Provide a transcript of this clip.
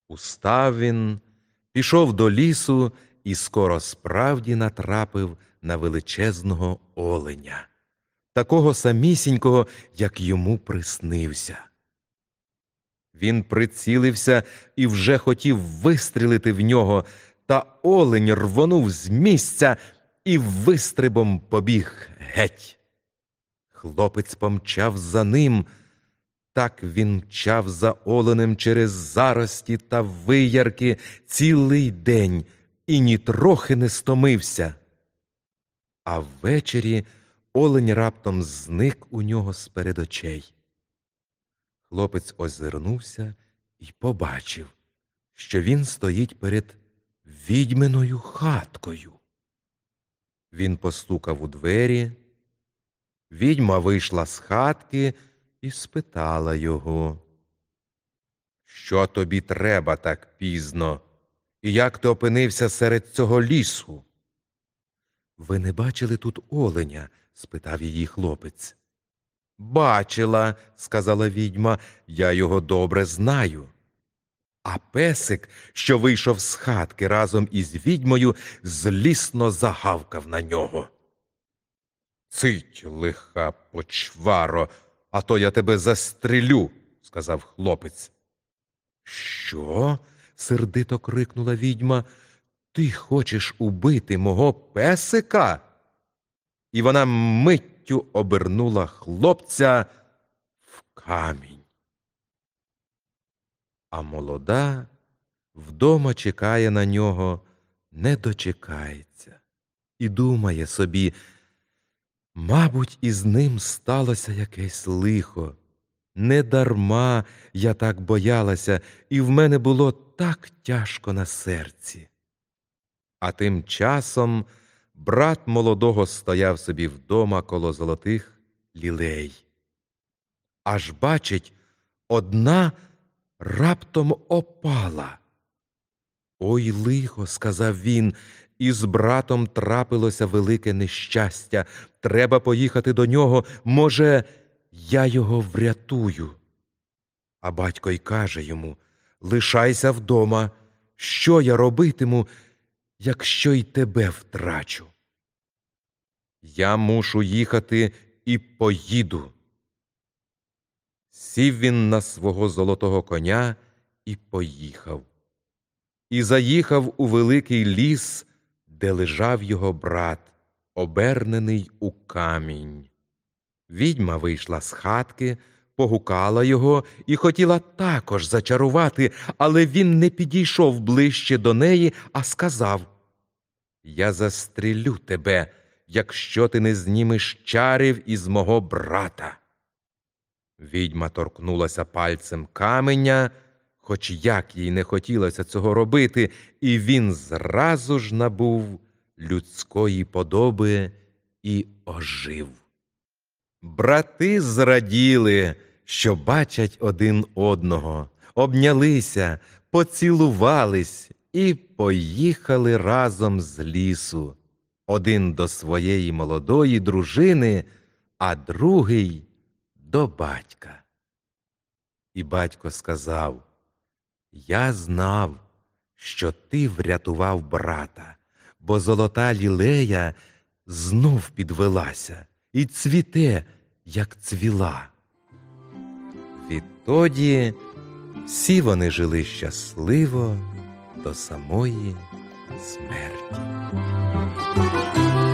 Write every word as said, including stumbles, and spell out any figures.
Устав він, пішов до лісу і скоро справді натрапив на величезного оленя, такого самісінького, як йому приснився. Він прицілився і вже хотів вистрілити в нього, та олень рвонув з місця і вистрибом побіг геть. Хлопець помчав за ним. Так він мчав за оленем через зарості та виярки цілий день і нітрохи не стомився. А ввечері олень раптом зник у нього з-перед очей. Хлопець озирнувся і побачив, що він стоїть перед відьминою хаткою. Він постукав у двері. Відьма вийшла з хатки і спитала його: «Що тобі треба так пізно? І як ти опинився серед цього лісу?» «Ви не бачили тут оленя?» – спитав її хлопець. «Бачила», – сказала відьма, – «я його добре знаю». А песик, що вийшов з хатки разом із відьмою, злісно загавкав на нього. «Цить, лиха почваро, а то я тебе застрелю», – сказав хлопець. «Що?» – сердито крикнула відьма. «Ти хочеш убити мого песика?» І вона миттю обернула хлопця в камінь. А молода вдома чекає на нього, не дочекається. І думає собі: мабуть, із ним сталося якесь лихо. Недарма я так боялася, і в мене було так тяжко на серці. А тим часом брат молодого стояв собі вдома коло золотих лілей. Аж бачить, одна раптом опала. «Ой, лихо», – сказав він, – «із братом трапилося велике нещастя. Треба поїхати до нього, може, я його врятую». А батько й каже йому: «Лишайся вдома. Що я робитиму, якщо й тебе втрачу?» «Я мушу їхати і поїду». Сів він на свого золотого коня і поїхав. І заїхав у великий ліс, де лежав його брат, обернений у камінь. Відьма вийшла з хатки, погукала його і хотіла також зачарувати, але він не підійшов ближче до неї, а сказав: «Я застрелю тебе, якщо ти не знімеш чарів із мого брата». Відьма торкнулася пальцем каменя, хоч як їй не хотілося цього робити, і він зразу ж набув людської подоби і ожив. Брати зраділи, що бачать один одного, обнялися, поцілувались і поїхали разом з лісу. Один до своєї молодої дружини, а другий до батька. І батько сказав: «Я знав, що ти врятував брата, бо золота лілея знов підвелася і цвіте, як цвіла». Відтоді всі вони жили щасливо до самої смерті.